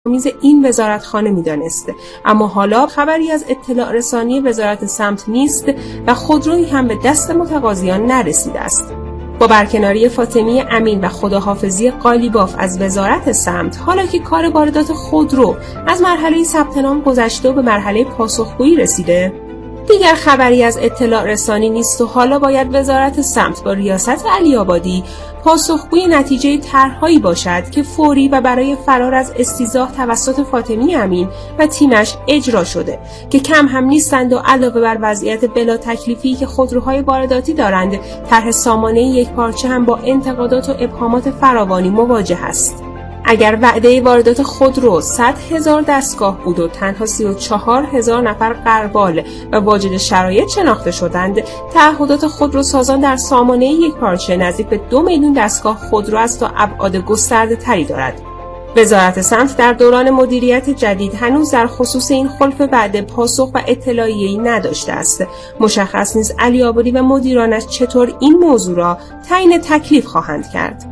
میز این وزارتخانه می‌دانست، اما حالا خبری از اطلاع رسانی وزارت سمت نیست و خودرویی هم به دست متقاضیان نرسیده است. با برکناری فاطمی امین و خداحافظی قالیباف از وزارت سمت، حالا که کار واردات خودرو از مرحله ثبت نام گذشته و به مرحله پاسخگویی رسیده، دیگر خبری از اطلاع رسانی نیست و حالا باید وزارت سمت با ریاست علی آبادی پاسخگوی نتیجه طرح‌هایی باشد که فوری و برای فرار از استیضاح توسط فاطمی امین و تیمش اجرا شده که کم هم نیستند و علاوه بر وضعیت بلا تکلیفی که خودروهای وارداتی دارند، طرح سامانه یک پارچه هم با انتقادات و ابهامات فراوانی مواجه است. اگر وعده واردات خودرو 100,000 دستگاه بود و تنها 34,000 نفر غربال و واجد شرایط شناخته شدند، تعهدات خودروسازان در سامانه یک پارچه نزدیک به 2 میلیون دستگاه خودرو است و ابعاد گسترده تری دارد. وزارت سمت در دوران مدیریت جدید هنوز در خصوص این خلف وعده پاسخ و اطلاعیه‌ای نداشته است. مشخص نیست علی آبادی و مدیرانش چطور این موضوع را تعیین تکلیف خواهند کرد.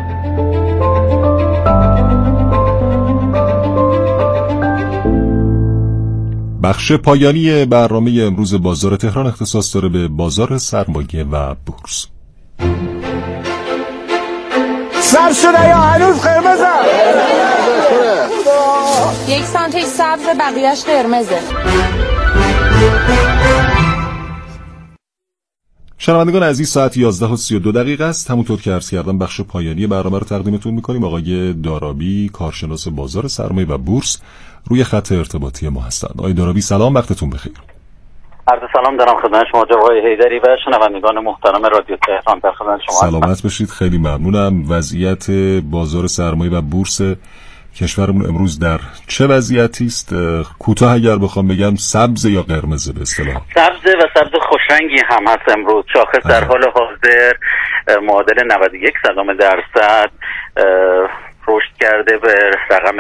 بخش پایانی برنامه امروز بازار تهران اختصاص داره به بازار سرمایه و بورس. سر شده یا هنوز قرمزه؟ 1 سانتی سبز، بقیهش قرمزه. شنوندگان عزیز، ساعت 11:32 است. همونطور که عرض کردم بخش پایانی برنامه رو تقدیمتون میکنیم. آقای دارابی، کارشناس بازار سرمایه و بورس، روی خط ارتباطی ما هستند. آقای دارابی سلام، وقتتون بخیر. عرض سلام دارم خدمت شما جناب آقای حیدری و شنوندگان محترم رادیو تهران. در خدمت شما سلامت باشید، خیلی ممنونم. وضعیت بازار سرمایه و بورس کشورمون امروز در چه وضعیتی است؟ کوتاه اگر بخوام بگم سبز یا قرمز به اصطلاح؟ سبز و سبز خوشرنگی هم هست امروز. شاخص در حال حاضر معادل 91% رشد کرده به رقم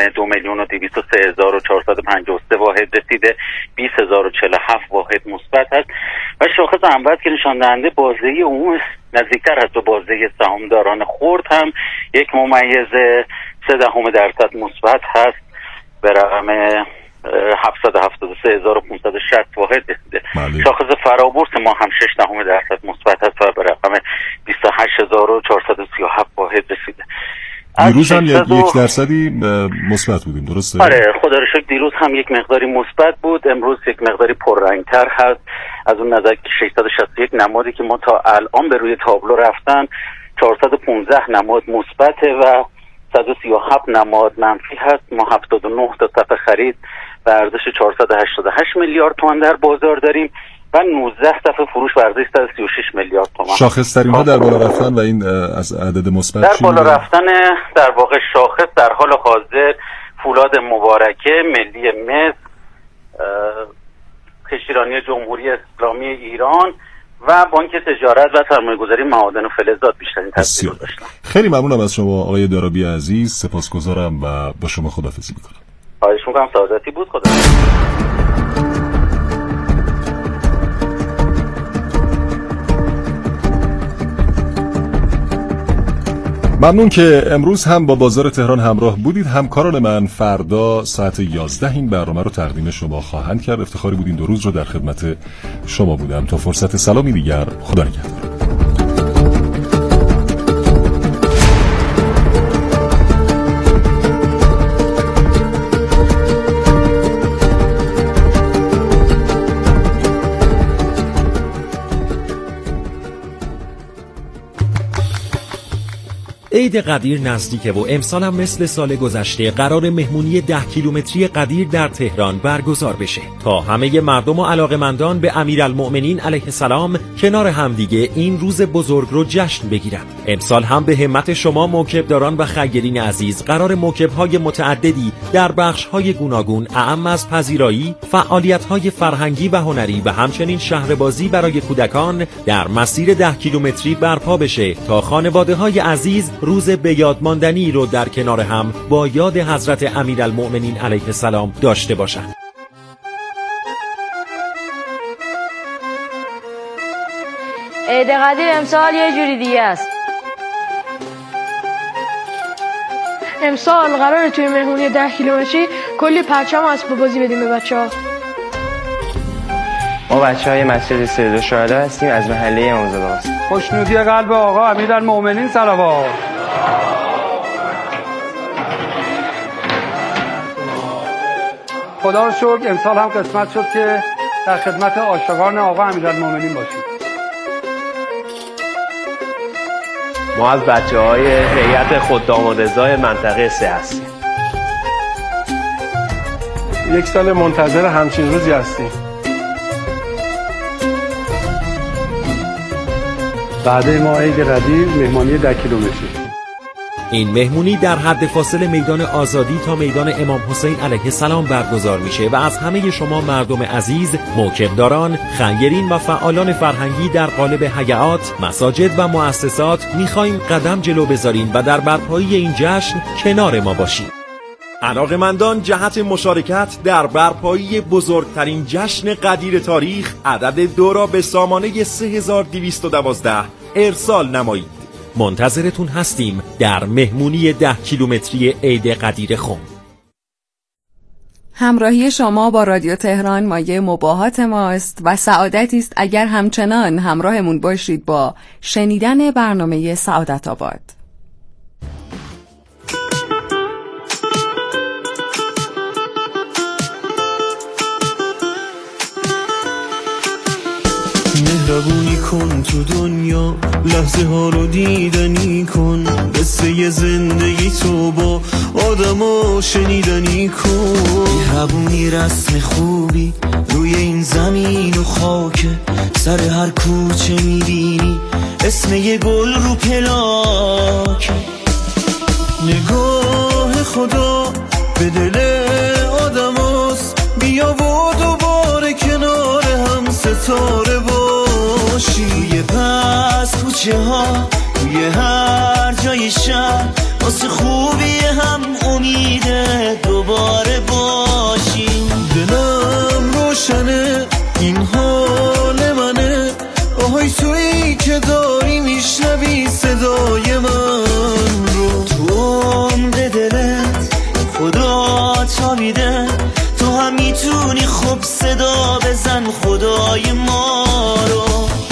2,203,453 واحد رسیده. 20,047 واحد مثبت هست و شاخص انبت که نشان دهنده بازدهی عموم نزدیکتر هست و بازدهی سهامداران خرد هم 1.3% مثبت هست به رقم 773,560 واحد رسیده. شاخص فرابورس ما هم 6% مثبت هست و به رقم 28,437 واحد رسیده. دیروز هم 1% مثبت بودیم، درسته؟ آره خدا رو شکر دیروز هم یک مقداری مثبت بود. امروز یک مقداری پررنگتر هست از اون نظر که 661 نمادی که ما تا الان به روی تابلو رفتن 415 نماد مثبته و 137 نماد منفی هست. ما 79 تا صف خرید به ارزش 488 میلیارد تومان در بازار داریم و 19 صف فروش به ارزش 136 میلیارد تومان. شاخص ترین ها در بالا رفتن و این از عدد مثبت در بالا رفتن در واقع شاخص در حال حاضر فولاد مبارکه، ملی مصر، کشتیرانی جمهوری اسلامی ایران و بانک تجارت و سرمایه‌گذاری معادن و فلزات بیشترین تاثیر داشتن. خیلی ممنونم از شما آقای دارابی عزیز، سپاسگزارم و با شما خداحافظی میکنم. خواهش میکنم، سعادتی بود. خدا ممنون که امروز هم با بازار تهران همراه بودید. همکاران من فردا ساعت 11 این برنامه رو تقدیم شما خواهند کرد. افتخاری بود این 2 روز رو در خدمت شما بودم. تا فرصت سلامی دیگر، خدا نگهدار. عید قدیر نزدیکه و امسال هم مثل سال گذشته قرار مهمونی 10 کیلومتری قدیر در تهران برگزار بشه تا همه مردم و علاقمندان به امیرالمؤمنین علیه السلام کنار همدیگه این روز بزرگ رو جشن بگیرن. امسال هم به همت شما موکبداران و خیرین عزیز قرار موکب‌های متعددی در بخش‌های گوناگون اعم از پذیرایی، فعالیت‌های فرهنگی و هنری و همچنین شهربازی برای کودکان در مسیر 10 کیلومتری برپا بشه تا خانواده‌های عزیز روز به یاد ماندنی رو در کنار هم با یاد حضرت امیرالمؤمنین علیه السلام داشته باشند. عید قدیر امسال یه جوری دیگه است. امسال قراره توی مهمونی 10 کیلومتری کلی پرچم اسباب بازی بدیم به بچه‌ها. ما بچه‌های مسجد سید شهدا هستیم از محله امامزاده است. خوشنودی قلب آقا امیرالمومنین صلوات. خدا رو شکر امسال هم قسمت شد که در خدمت عاشقان آقا امیرالمومنین باشیم. ما از بچه‌های هیئت خدام و رضای منطقه 3 هستیم. یک سال منتظر همچین روزی هستیم. بعد ما عید ردیف مهمانی 10 کیلومتری. این مهمونی در حد فاصل میدان آزادی تا میدان امام حسین علیه السلام برگزار میشه و از همه شما مردم عزیز، موکبداران، خیرین و فعالان فرهنگی در قالب هیئات، مساجد و مؤسسات میخوایم قدم جلو بذارین و در برپایی این جشن کنار ما باشین. علاقه‌مندان جهت مشارکت در برپایی بزرگترین جشن قدیر تاریخ عدد 2 را به سامانه 3212 ارسال نمایید. منتظرتون هستیم در مهمونی 10 کیلومتری عید قدیر خم. همراهی شما با رادیو تهران مایه مباهات ماست و سعادتی است اگر همچنان همراهمون باشید با شنیدن برنامه سعادت آباد. مهربونی کن تو دنیا، لحظه ها رو دیدنی کن، قصه زندگی تو با آدما شنیدنی کن. مهربونی رسم خوبی روی این زمین و خاک، سر هر کوچه میبینی اسم یه گل رو پلاک. نگاه خدا به دل آدم هست، بیا و دوباره کنار هم ستاره باشی. توی پس کوچه ها، توی هر جای شهر، واسه خوبی هم امیده دوباره باشیم. دلم روشنه این حال منه، آهای تویی که داری میشنوی صدای من رو. تو عمق دلت خدا تابیده، تو هم میتونی خوب صدا بزن خدای ما رو.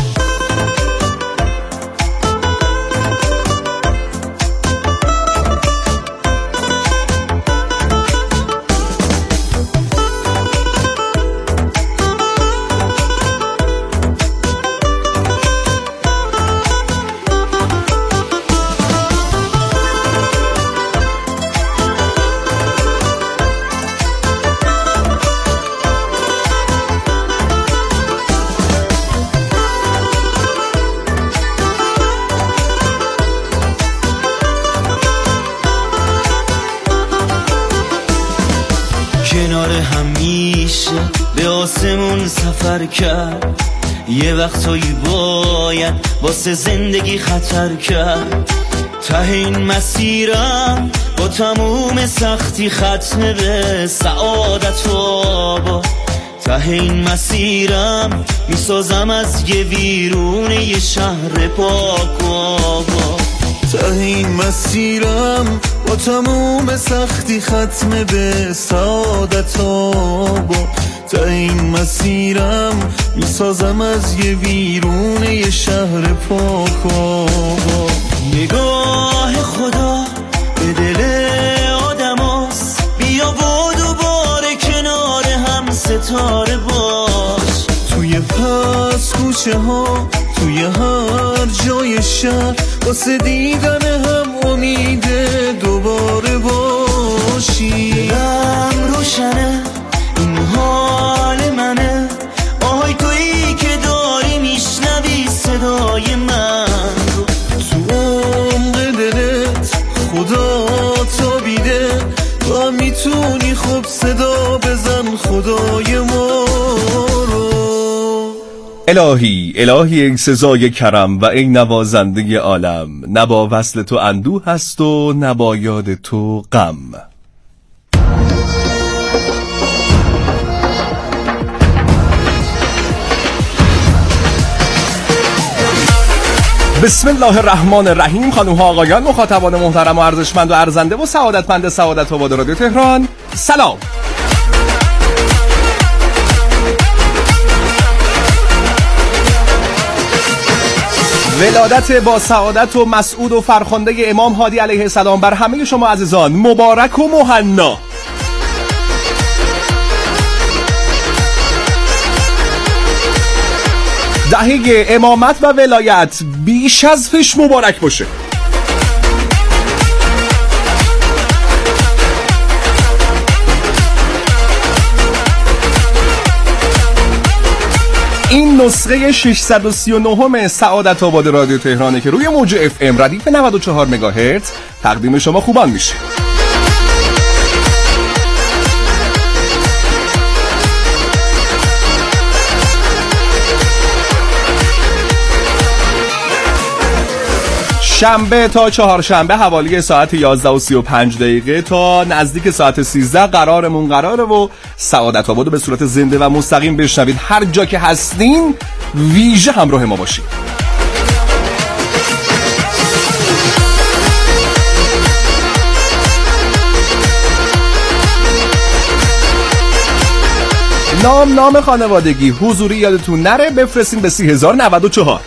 کنار هم میشه به آسمون سفر کرد، یه وقتایی باید واسه زندگی خطر کرد. ته این مسیرم با تموم سختی ختم به سعادت و آباد. ته این مسیرم میسازم از یه ویرون یه شهر پاک و آباد. ته این مسیرم با تموم سختی ختم به سعادت آباد. ته این مسیرم میسازم از یه ویرون یه شهر پاک و آباد. نگاه خدا به دل آدم هست، بیا و دوباره کنار هم ستاره باش. توی پس کوچه ها، توی هر جای شهر، واسه دیدن هم امیده دوباره باشی. دلم روشنه این حال منه، آهای تویی که داری میشنوی صدای من رو. تو عمق دلت خدا تابیده، تو هم میتونی خوب صدا بزن خدای ما رو. الهی الهی ای سزای کرم و ای نوازنده عالم، نه با وصل تو اندوه هست و نه با یاد تو غم. بسم الله الرحمن الرحیم. خانم ها آقایان، مخاطبان محترم و ارزشمند و ارزنده و سعادتمند سعادت آباد رادیو تهران، سلام. ولادت با سعادت و مسعود و فرخنده امام هادی علیه السلام بر همه شما عزیزان مبارک و مهنا. دهه امامت و ولایت بیش از پیش مبارک باشه. این نسخه 639 سعادت آباد رادیو تهرانه که روی موج اف ام ردیف 94 مگاهرتز تقدیم شما خوبان میشه. شنبه تا چهارشنبه حوالی ساعت 11:35 تا نزدیک ساعت 13 قراره و سعادت آبادو به صورت زنده و مستقیم بشنوید. هر جا که هستین ویژه همراه ما باشید. نام خانوادگی حضوری یادتون نره بفرستین به 30,094.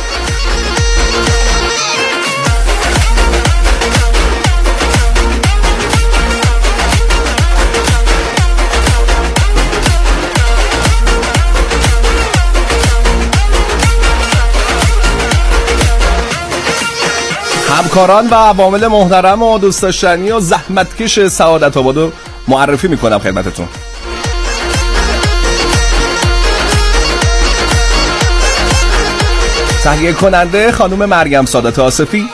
همکاران و عوامل محترم و دوست داشتنی و زحمتکش سعادت آبادو معرفی میکنم خدمتتون. تهیه کننده خانم مریم سعادت آصفی،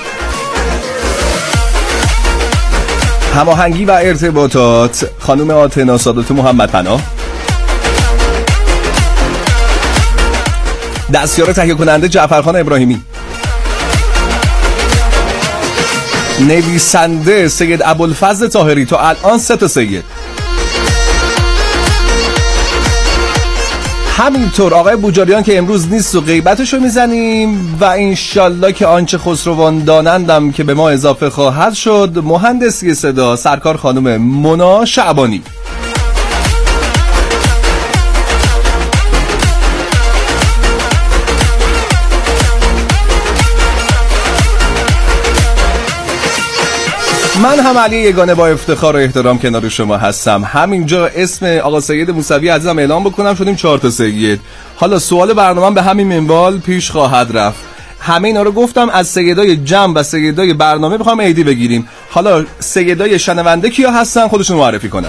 هماهنگی و ارتباطات خانم آتنا سعادت محمد پناه، دستیار تهیه کننده جعفرخان ابراهیمی، نویسنده سید ابوالفضل طاهری، تا الان 3 سید. همینطور آقای بوجاریان که امروز نیست و غیبتشو میزنیم و انشالله که آنچه خسروان دانندم که به ما اضافه خواهد شد مهندسی صدا سرکار خانم مونا شعبانی. من هم علی یگانه با افتخار و احترام کنار شما هستم. همینجا اسم آقا سید موسوی عزیزم اعلام بکنم، شدیم 4 سید. حالا سوال برنامه به همین منوال پیش خواهد رفت. همه اینا رو گفتم، از سیدای جمع و سیدای برنامه بخوام ایدی بگیریم. حالا سیدای شنونده کیا هستن خودشون معرفی کنن.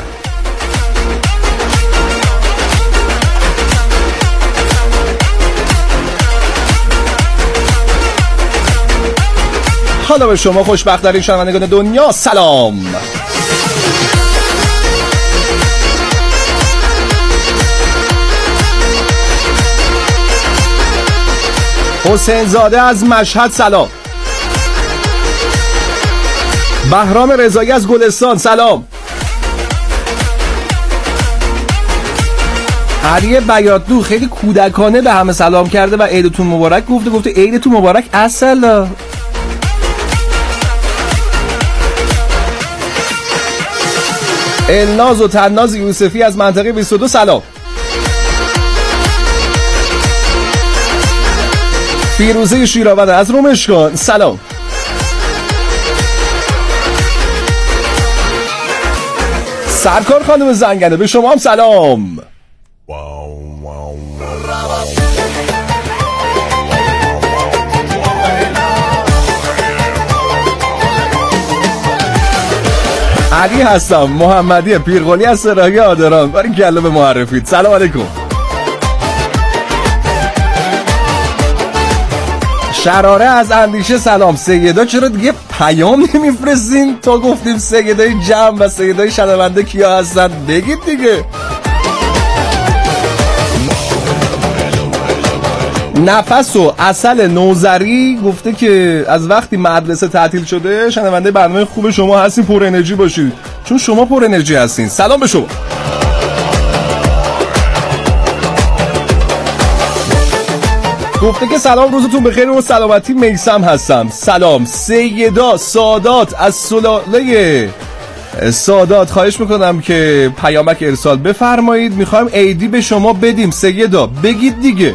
حالا به شما خوشبخت‌ترین شنوندگان دنیا سلام. حسین زاده از مشهد سلام. بهرام رضایی از گلستان سلام. علی بیاتلو خیلی کودکانه به همه سلام کرده و عیدتون مبارک گفته عیدتون مبارک اصلا. الناز و تناز یوسفی از منطقه 22 سلام. فیروزه شیراورده از رومشکان سلام. سرکار خانم زنگنه به شما هم سلام. علی هستم، محمدی پیرقلی از سراحی آدران. برای کلا به معرفید. سلام علیکم. شراره از اندیشه سلام. سیدا چرا دیگه پیام نمیفرستین؟ تا گفتیم سیدای جمع و سیدای شنونده کیا هستن بگید دیگه. نفس و عسل نوزری گفته که از وقتی مدرسه تعطیل شده شنونده برنامه خوب شما هستین، پر انرژی باشید چون شما پر انرژی هستین. سلام به شما. گفته که سلام روزتون بخیر و سلامتی. میثم هستم. سلام سیدا سادات از سلاله سادات، خواهش میکنم که پیامک ارسال بفرمایید، میخوایم عیدی به شما بدیم. سیدا بگید دیگه.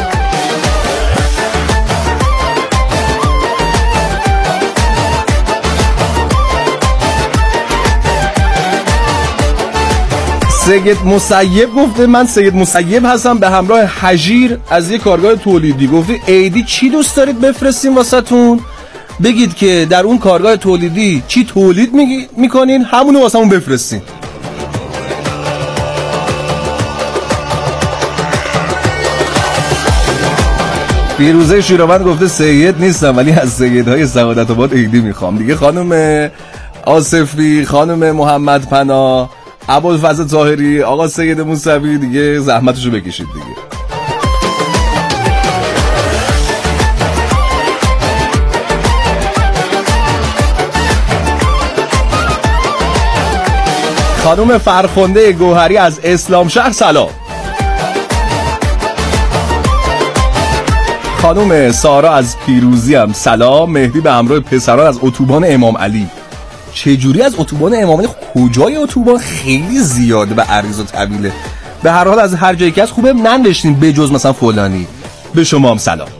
سید مسیب گفته من سید مسیب هستم به همراه حجیر از یک کارگاه تولیدی. گفته عیدی چی دوست دارید بفرستیم واسهتون؟ بگید که در اون کارگاه تولیدی چی تولید میکنین، همونو واسمون بفرستین. فیروزه شیروان گفته سید نیستم ولی از سیدهای سعادت آباد عیدی میخوام دیگه. خانم آصفی، خانم محمد پناه، ابوالفضل طاهری، آقا سید موسوی دیگه زحمتشو بکشید دیگه. خانم فرخنده گوهری از اسلام شهر سلام. خانم سارا از پیروزی هم سلام. مهدی به همراه پسران از اتوبان امام علی. چجوری از اتوبان امام علی؟ کجای اتوبان؟ خیلی زیاده و عریض و طویله. به هر حال از هر جایی که از خوبه ننوشتین به جز مثلا فلانی. به شما هم سلام.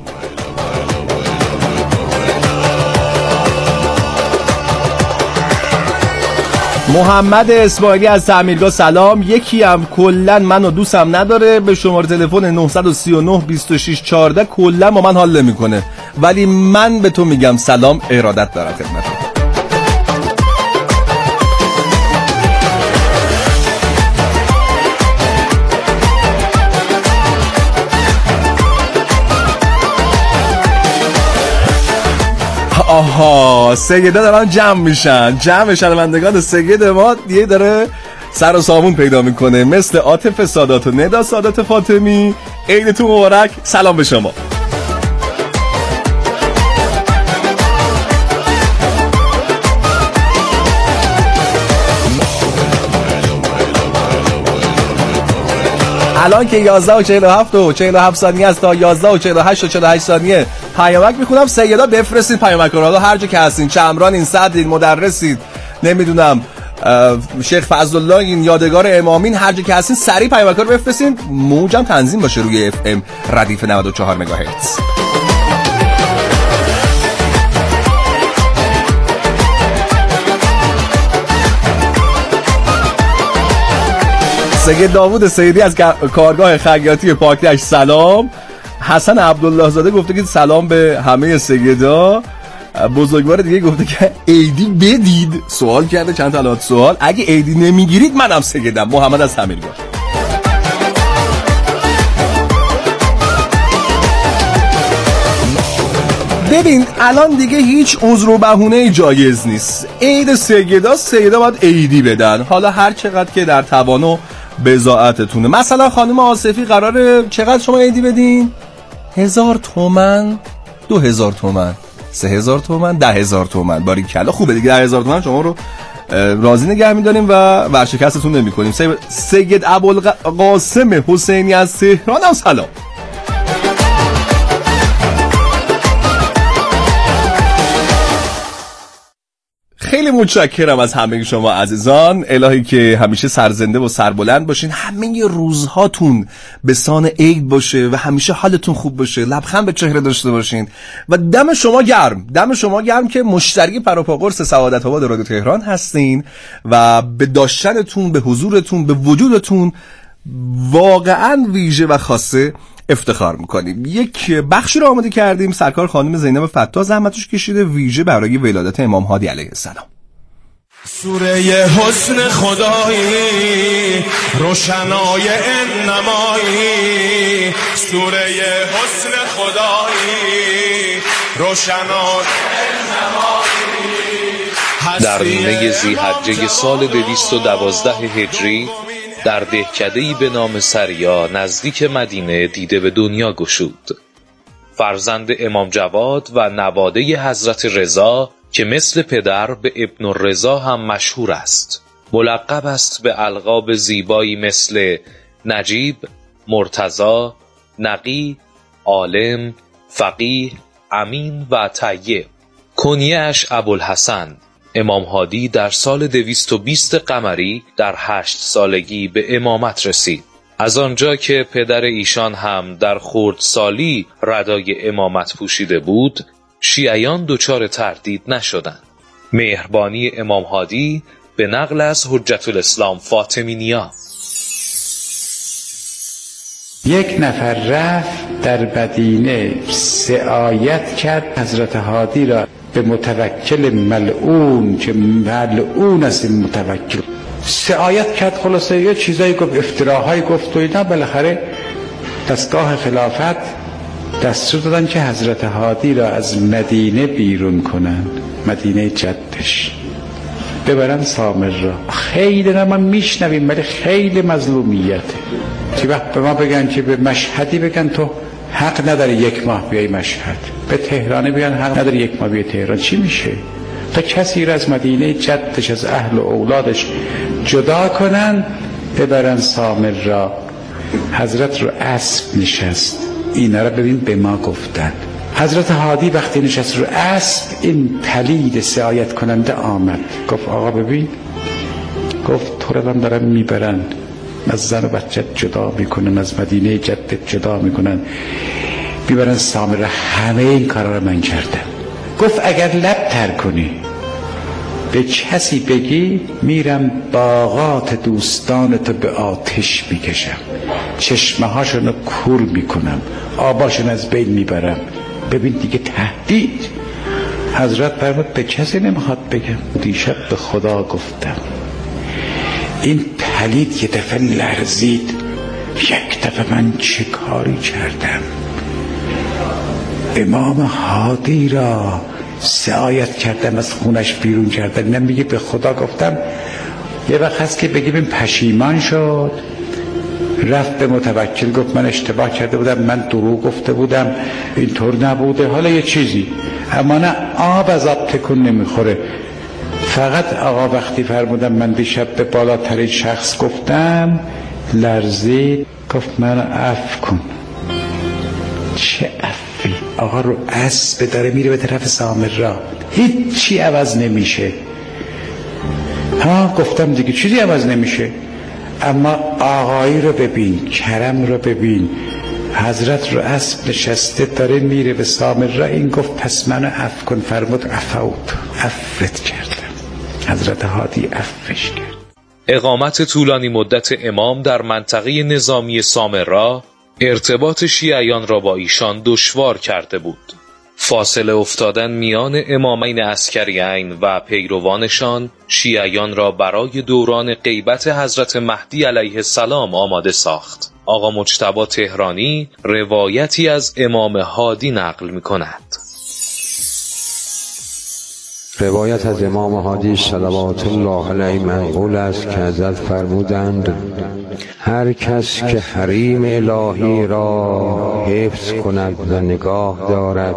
محمد اسماعیلی از تعمیرگاه سلام. یکی هم کلن منو دوستم نداره، به شماره تلفن 939 26 14 کلن با من حال نمیکنه، ولی من به تو میگم سلام، ارادت دارم خدمتت. آها سیده دارن جمع میشن. جمع شنوندگان سید ما دیگه داره سر و سامون پیدا میکنه، مثل عاطف سادات و ندا سادات فاطمی. عیدتون مبارک. سلام به شما. الان که 11 و 47 و 47 ثانیه است تا 11 و 48 و 48 ثانیه پیامک میخونم. سیدا بفرستید پیامک رو، حالا هر جا که هستین، چمرانین، صدرین، مدرسید، نمیدونم شیخ فضلالله این یادگار امامین، هر جا که هستین سریع پیامک رو بفرستین. موجم تنظیم باشه روی اف ام ردیف 94 مگاهرتز. سید داوود سیدی از کارگاه خیاطی پاکدشت سلام. حسن عبدالله زاده گفته که سلام به همه سیدا. بزرگوار دیگه گفته که عیدی بدید، سوال کرده چند تا علامت سوال. اگه عیدی نمیگیرید منم سیدم. محمد از تعمیرگاه. ببین الان دیگه هیچ عذر و بهونه جایز نیست. عید سیدا باید عیدی بدن، حالا هر چقدر که در توان و بضاعتتونه. مثلا خانم آصفی قراره چقدر شما عیدی بدین؟ 1000 تومن، 2000 تومن، 3000 تومن، 10000 تومن. باریکلا خوبه دیگه. 10000 تومن شما رو راضی نگه می‌داریم و ورشکستتون نمی‌کنیم. سید ابوالقاسم حسینی از تهران هم سلام. خیلی متشکرم از همه شما عزیزان. الهی که همیشه سرزنده و سربلند باشین، همه روزهاتون به سان عید باشه و همیشه حالتون خوب باشه، لبخند به چهره داشته باشین و دم شما گرم، دم شما گرم که مشتری پروپاگورس سعادت آباد رادیو تهران هستین و به داشتنتون، به حضورتون، به وجودتون واقعا ویژه و خاصه افتخار میکنیم. یک بخشی رو آماده کردیم، سرکار خانم زینب فتا زحمتش کشیده ویژه برای ولادت امام هادی علیه السلام. سوره حسن خدایی روشنای انمایی، سوره حسن خدایی روشنای انمایی. در نیمه ذی‌حجه سال 212 هجری در دهکده‌ای به نام سریا نزدیک مدینه دیده به دنیا گشود. فرزند امام جواد و نواده حضرت رضا که مثل پدر به ابن الرضا هم مشهور است. ملقب است به القاب زیبایی مثل نجیب، مرتضی، نقی، عالم، فقیه، امین و طیب. کنیه‌اش ابوالحسن. امام هادی در سال 220 قمری در 8 سالگی به امامت رسید. از آنجا که پدر ایشان هم در خردسالی ردای امامت پوشیده بود، شیعیان دچار تردید نشدند. مهربانی امام هادی به نقل از حجت الاسلام فاطمی نیا. یک نفر رفت در مدینه سعایت کرد حضرت هادی را به متوکل ملعون که ملعون است این متوکل. سعایت کرد، خلاصه یه چیزایی گفت، افتراهایی گفت و اینا. بالاخره دستگاه خلافت دستور دادن که حضرت هادی را از مدینه بیرون کنن، مدینه جدش، ببرن سامرا. خیلی ما میشنویم ولی خیلی مظلومیته. چی وقت به ما بگن که به مشهدی بگن تو حق نداری 1 ماه بیای مشهد، به تهرانی بگن حق نداری 1 ماه بیای تهران، چی میشه؟ تا کسی را از مدینه جدش، از اهل و اولادش جدا کنن، ببرن سامرا. حضرت رو اسب نشست. اینا را ببین به ما گفتن. حضرت هادی وقتی نشست رو اسب، این پلید سعایت کننده آمد، گفت آقا ببین، گفت تو رو دارن میبرن، از زن و بچه جدا میکنن، از مدینه جدت جدا میکنن، میبرن سامرا. همه این کارا رو من کردم. گفت اگر لب تر کنی به کسی بگی، میرم باغات دوستانتو به آتش میکشم، چشمه هاشونو کور میکنم، آباشون از بین میبرم. ببین دیگه تهدید. حضرت فرمود به کسی نمیخواد بگم. دیشب به خدا گفتم. این پلید یه دفعه لرزید. یک دفعه من چه کاری کردم؟ امام هادی را سعایت کردم، از خونش بیرون کردم. نمیگه به خدا گفتم. یه وقت هست که بگیم پشیمان شد، رفت به متوکل گفت من اشتباه کرده بودم، من دروغ گفته بودم، اینطور نبوده، حالا یه چیزی. اما نه، آب از آب تکون نمیخوره. فقط آقا وقتی فرمودم من دیشب به بالاترین شخص گفتم، لرزید، گفت من عفو کن. چه عفوی؟ آقا رو اسب داره میره به طرف سامرا، هیچی عوض نمیشه. گفتم دیگه چیزی عوض نمیشه. اما آقایی رو ببین، کرم رو ببین. حضرت رو اسب نشسته داره میره به سامرا. این گفت پس منو عفو کن. فرمود عفوت، عفوت کردم. حضرت هادی عفوش کرد. اقامت طولانی مدت امام در منطقه نظامی سامرا ارتباط شیعیان را با ایشان دشوار کرده بود. فاصله افتادن میان امامین عسکریین و پیروانشان شیعیان را برای دوران غیبت حضرت مهدی علیه السلام آماده ساخت. آقا مجتبی تهرانی روایتی از امام هادی نقل می کند. روایت از امام هادی صلوات الله علیه منقول است که حضرت فرمودند هر کس که حریم الهی را حفظ کند و نگاه دارد،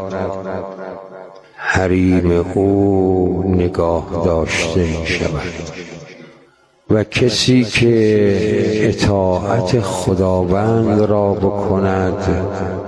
حریم او نگاه داشته می شود. و کسی که اطاعت خداوند را بکند،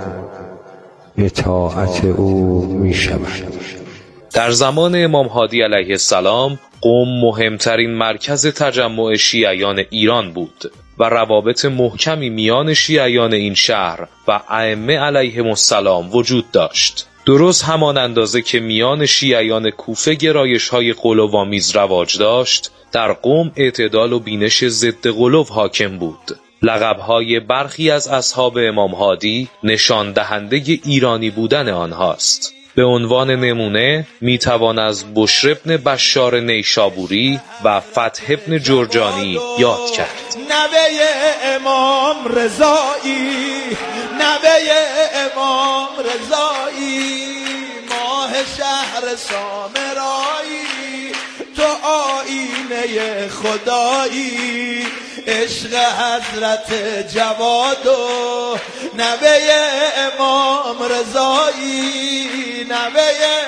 اطاعت او می شود. در زمان امام هادی علیه السلام قم مهمترین مرکز تجمع شیعیان ایران بود و روابط محکمی میان شیعیان این شهر و ائمه علیهم السلام وجود داشت. درست همان اندازه که میان شیعیان کوفه گرایش‌های غلوآمیز رواج داشت، در قم اعتدال و بینش ضد غلو حاکم بود. لقب‌های برخی از اصحاب امام هادی نشان دهنده ایرانی بودن آنهاست. به عنوان نمونه میتوان از بشر ابن بشار نیشابوری و فتح ابن جرجانی یاد کرد. نوه امام رضایی، نوه امام رضایی، ماه شهر سامرایی، تو آینه خدایی، عشق حضرت جواد و نوه امام رضایی، نوه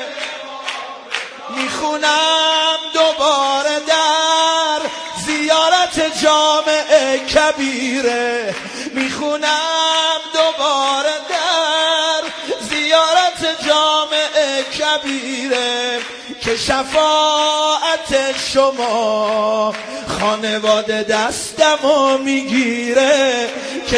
میخونم دوباره در زیارت جامع کبیره، میخونم دوباره در زیارت کبیره که شفاعت شما خانواده دستمو میگیره که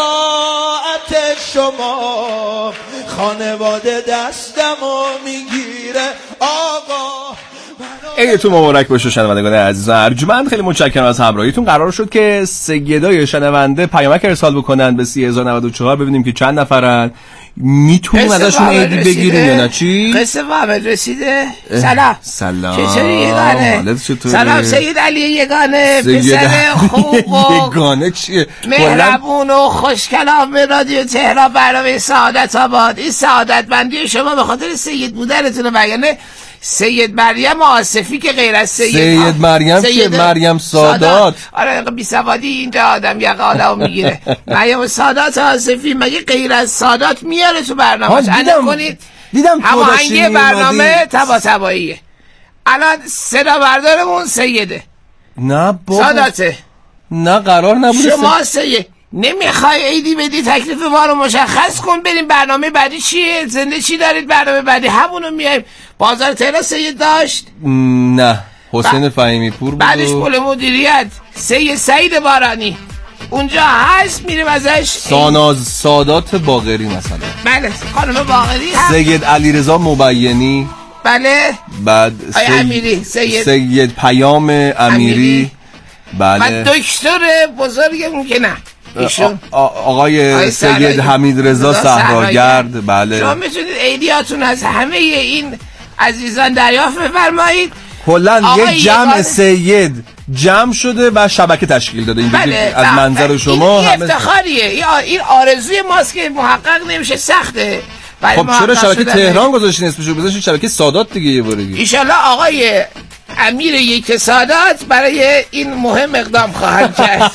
شفاعت شما خانواده دستمو میگیره آقا. عیدتون مبارک باشه شنوندگان عزیز و ارجمند. خیلی متشکرم از همراهیتون. قرار شد که سیدای شنونده پیامک ارسال بکنن به 3094 ببینیم که چند نفرن میتونیم ازشون عیدی بگیریم یا نه. چی؟ قصه محمد رسیده؟ سلام چطوری یگانه؟ سلام سید علی یگانه پسر خوب و یگانه چیه؟ مهربون و خوشکلام به رادیو تهران برنامه سعادت آباد. این سعادتمندی شما به خاطر سید بودنتونه وگرنه سید مریم آصفی که غیر از سید مریم که مریم سادات. آره بی سوادی اینجا آدم یقه آدم میگیره. مریم سادات آصفی مگه غیر از سادات میاره تو برنامه؟ دیدم هماهنگی برنامه تباییه. الان صدا بردارمون سیده نه بابا ساداته. نه قرار نبوده شما سید نمیخوای عیدی بدی تکلیف ما رو مشخص کن بریم برنامه بعدی چیه؟ زنده چی دارید برنامه بعدی؟ همونو میایم. بازار تهران سید داشت؟ نه حسین فهیمی پور بود. بعدش پل مدیریت سعید بارانی اونجا هست میریم ازش. ساناز سادات باقری مثلا. بله خانم باقری. سید علیرضا مبینی. بله. بعد امیری سید پیام امیری. بله. و دکتر بزرگمون که نه ایشون آقای سید حمید رضا صحراگرد. بله شما میتونید عیدیاتون از همه این عزیزان دریافت بفرمایید. کلا یه جمع سید جمع شده و شبکه تشکیل داده. این بله. از منظر شما این افتخاریه. این آرزوی ماست که محقق نمیشه، سخته. خب چرا شبکه تهران گذاشتین اسمشو بذارین شبکه سادات دیگه یه باره دیگه. ان شاء الله آقای امیر یک سادات برای این مهم اقدام خواهد کرد.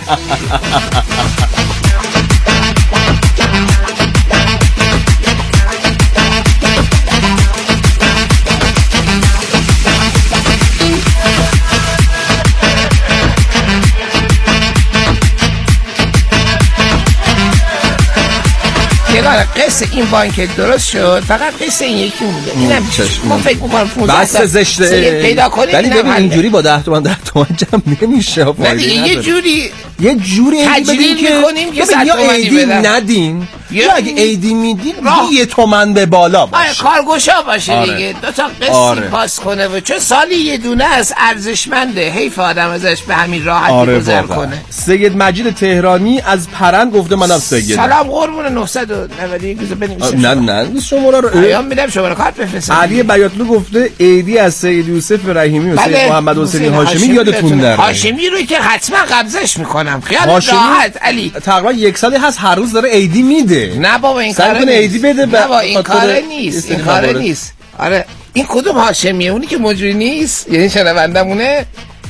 قصه این بانک درست شد، فقط قصه این یکی مونده. اینم ما فکر می‌کنم 15 بس زشته پیدا کنید. ولی ببین اینجوری با 10 تومن جمع نمیشه. یه جوری تجلیل می‌کنیم که یا عیدی ندین یا اگه عیدی میدین یه تومن به بالا باشه. کارگشا باشه دیگه. دو تا قصه پاس کنه و چون سالی یه دونه از ارزشمنده. حیف آدم ازش به همین راحتی گذر کنه. سید مجید تهرانی از پرند گفته منم سید. سلام قربون 991 بنویسید. نه شماره رو پیام میدم شماره کارت بفرستید. علی بیاتلو گفته عیدی از سید یوسف رحیمی و سید محمد حسین هاشمی یادتون نره. هاشمی رو که حتما قبضش میکنم. خیال راحت علی. تقریبا یک سالی هست هر روز داره عیدی میده. نه بابا این کار عیدی بده. نه بابا این کار نیست. این کار نیست. آره این کدوم هاشمیه؟ اونی که مجری نیست؟ یعنی شنوندمونه؟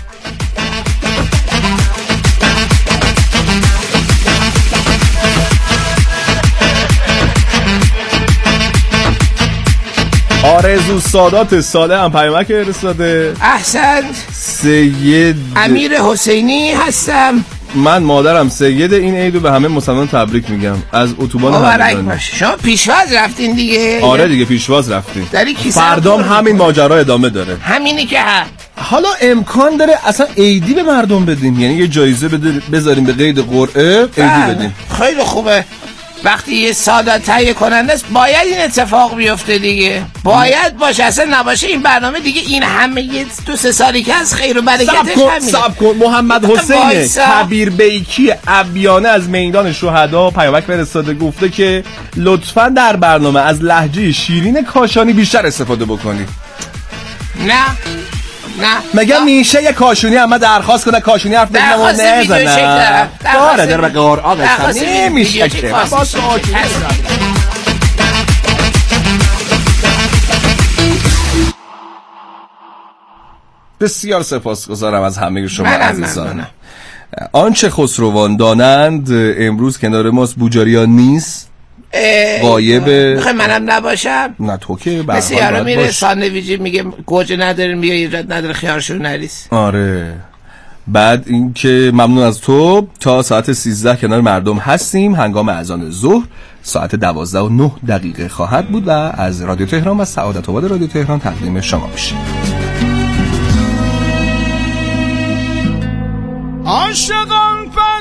آرزو سادات ساله هم پیامک ارساده. احسنت. سید امیر حسینی هستم. من مادرم سید این عیدو به همه مسلمان تبریک میگم از اتوبان همدانی. شما پیشواز رفتین دیگه؟ آره دیگه پیشواز رفتین. فردام همین ماجرا ادامه داره. همینی که حالا امکان داره اصلا عیدی به مردم بدیم، یعنی یه جایزه بذاریم به قید قرعه عیدی بدیم. خیلی خوبه. وقتی یه سادات تهیه کننده است باید این اتفاق بیفته دیگه. باید باشه، اصلا نباشه این برنامه دیگه این همه یه 2-3 سالی که از خیر و برکتش همینه. سب کن محمد حسین کبیر بیکی عبیانه از میدان شهدا پیامک فرستاده گفته که لطفاً در برنامه از لهجه شیرین کاشانی بیشتر استفاده بکنید. نه مگه میشه یه کاشونی اما درخواست کنه کاشونی حرف بزنه و نزنه؟ داره در قرآن نمیشه که بسیار سپاسگزارم از همه شما عزیزان. آنچه خسروان دانند امروز کنار ماست بوجاریا نیست، غایبه. میخوای منم نباشم؟ نه تو که مثل یارو میره ساندویچی میگه گوجه نداریم، میگه ایراد نداره خیارشو نریس. آره بعد اینکه ممنون از تو تا ساعت 13 کنار مردم هستیم هنگام اذان ظهر. ساعت 12:09 خواهد بود و از رادیو تهران و سعادت آباد رادیو تهران تقدیم شما میشه. عاشقان